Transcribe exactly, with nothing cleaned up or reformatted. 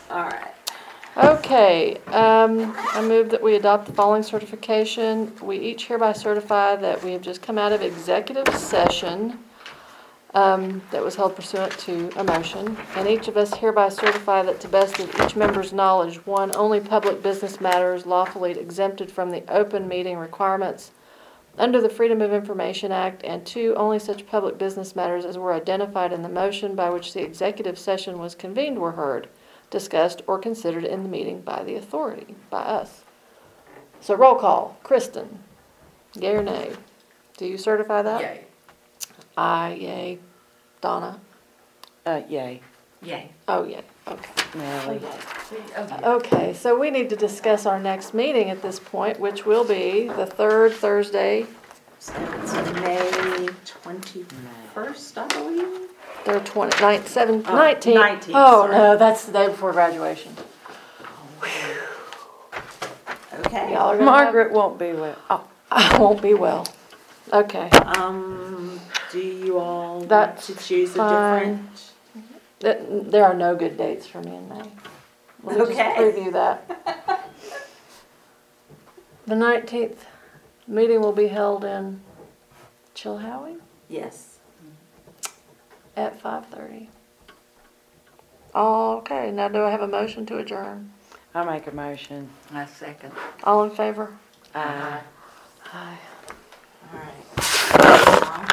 All right. Okay, um, I move that we adopt the following certification. We each hereby certify that we have just come out of executive session um, that was held pursuant to a motion, and each of us hereby certify that to best of each member's knowledge, one, only public business matters lawfully exempted from the open meeting requirements under the Freedom of Information Act, and two, only such public business matters as were identified in the motion by which the executive session was convened were heard, discussed, or considered in the meeting by the authority, by us. So roll call. Kristen, yea or nay? Do you certify that? Yay. Aye, yay. Donna? Uh, yay. Yay. Oh, yay. Okay. Nellie. Okay, so we need to discuss our next meeting at this point, which will be the third Thursday, So it's May twenty-first, I believe. third twenty, ninth, seventh, Oh, nineteenth. nineteenth, Oh, sorry. no, that's the day before graduation. Okay. Y'all are gonna have- Margaret won't be well. Oh, I won't be well. Okay. Um, do you all want That's to choose a fine. different? Th- There are no good dates for me in May. Let me just Okay. preview that. The nineteenth meeting will be held in Chilhowie Yes. at five thirty. Okay, now do I have a motion to adjourn? I make a motion. I second. All in favor? Aye. Aye.